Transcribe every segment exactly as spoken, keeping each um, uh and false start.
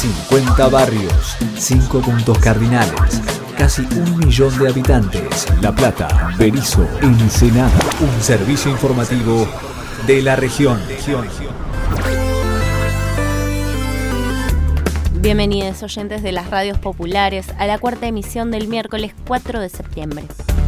cincuenta barrios, cinco puntos cardinales, casi un millón de habitantes. La Plata, Berisso, Ensenada. Un servicio informativo de la región. Bienvenidos oyentes de las radios populares a la cuarta emisión del miércoles cuatro de septiembre.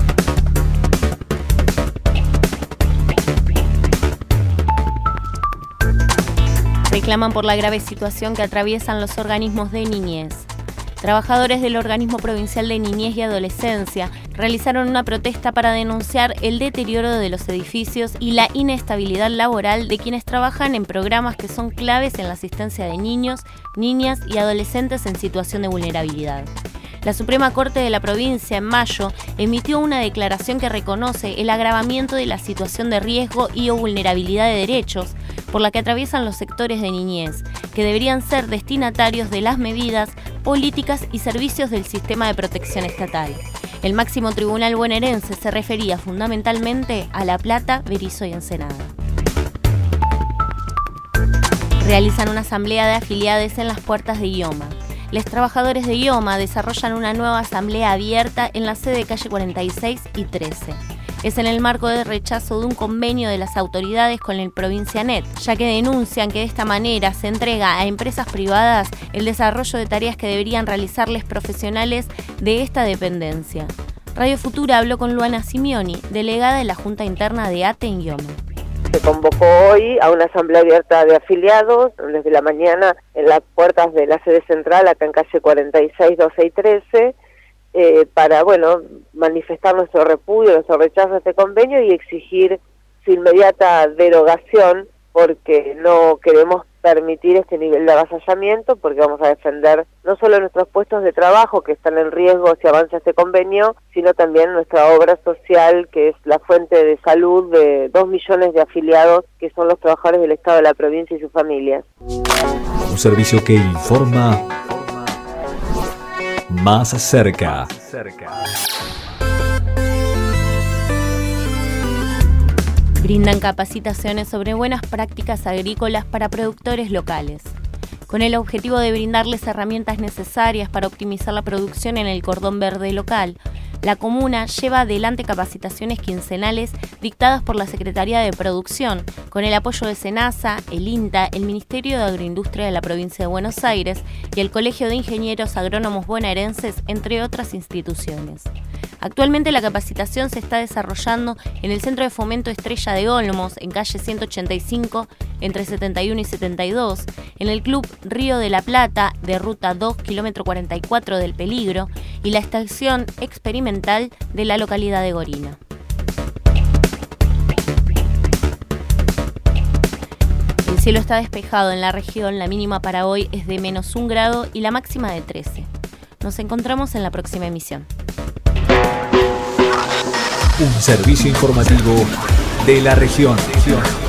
Reclaman por la grave situación que atraviesan los organismos de niñez. Trabajadores del Organismo Provincial de Niñez y Adolescencia realizaron una protesta para denunciar el deterioro de los edificios y la inestabilidad laboral de quienes trabajan en programas que son claves en la asistencia de niños, niñas y adolescentes en situación de vulnerabilidad. La Suprema Corte de la provincia, en mayo, emitió una declaración que reconoce el agravamiento de la situación de riesgo y o vulnerabilidad de derechos por la que atraviesan los sectores de niñez, que deberían ser destinatarios de las medidas, políticas y servicios del sistema de protección estatal. El máximo tribunal bonaerense se refería fundamentalmente a La Plata, Berisso y Ensenada. Realizan una asamblea de afiliados en las puertas de IOMA. Los trabajadores de IOMA desarrollan una nueva asamblea abierta en la sede de calle cuarenta y seis y trece. Es en el marco del rechazo de un convenio de las autoridades con el Provincianet, ya que denuncian que de esta manera se entrega a empresas privadas el desarrollo de tareas que deberían realizarles profesionales de esta dependencia. Radio Futura habló con Luana Simeoni, delegada de la Junta Interna de A T E en IOMA. Se convocó hoy a una asamblea abierta de afiliados desde la mañana en las puertas de la sede central, acá en calle cuarenta y seis, doce y trece, eh, para, bueno, manifestar nuestro repudio, nuestro rechazo a este convenio y exigir su inmediata derogación, porque no queremos permitir este nivel de avasallamiento, porque vamos a defender no solo nuestros puestos de trabajo que están en riesgo si avanza este convenio, sino también nuestra obra social, que es la fuente de salud de dos millones de afiliados, que son los trabajadores del Estado de la provincia y sus familias. Un servicio que informa más cerca. Brindan capacitaciones sobre buenas prácticas agrícolas para productores locales, con el objetivo de brindarles herramientas necesarias para optimizar la producción en el cordón verde local. La comuna lleva adelante capacitaciones quincenales dictadas por la Secretaría de Producción, con el apoyo de SENASA, el INTA, el Ministerio de Agroindustria de la Provincia de Buenos Aires y el Colegio de Ingenieros Agrónomos Bonaerenses, entre otras instituciones. Actualmente la capacitación se está desarrollando en el Centro de Fomento Estrella de Olmos, en calle ciento ochenta y cinco, entre setenta y uno y setenta y dos, en el Club Río de la Plata, de Ruta dos, kilómetro cuarenta y cuatro del Peligro, y la estación experimental de la localidad de Gorina. El cielo está despejado en la región, la mínima para hoy es de menos un grado y la máxima de trece. Nos encontramos en la próxima emisión. Un servicio informativo de la región.